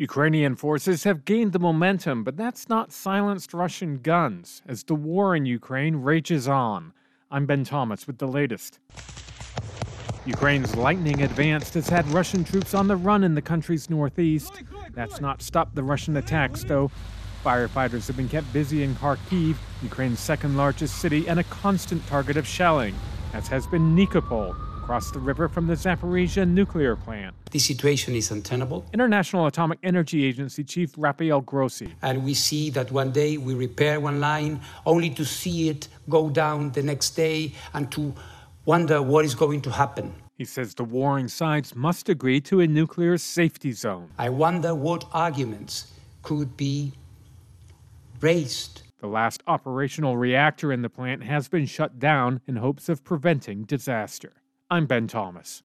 Ukrainian forces have gained the momentum, but that's not silenced Russian guns as the war in Ukraine rages on. I'm Ben Thomas with the latest. Ukraine's lightning advance has had Russian troops on the run in the country's northeast. That's not stopped the Russian attacks, though. Firefighters have been kept busy in Kharkiv, Ukraine's second largest city, and a constant target of shelling, as has been Nikopol, across the river from the Zaporizhzhia nuclear plant. This situation is untenable. International Atomic Energy Agency Chief Rafael Grossi. And we see that one day we repair one line only to see it go down the next day and to wonder what is going to happen. He says the warring sides must agree to a nuclear safety zone. I wonder what arguments could be raised. The last operational reactor in the plant has been shut down in hopes of preventing disaster. I'm Ben Thomas.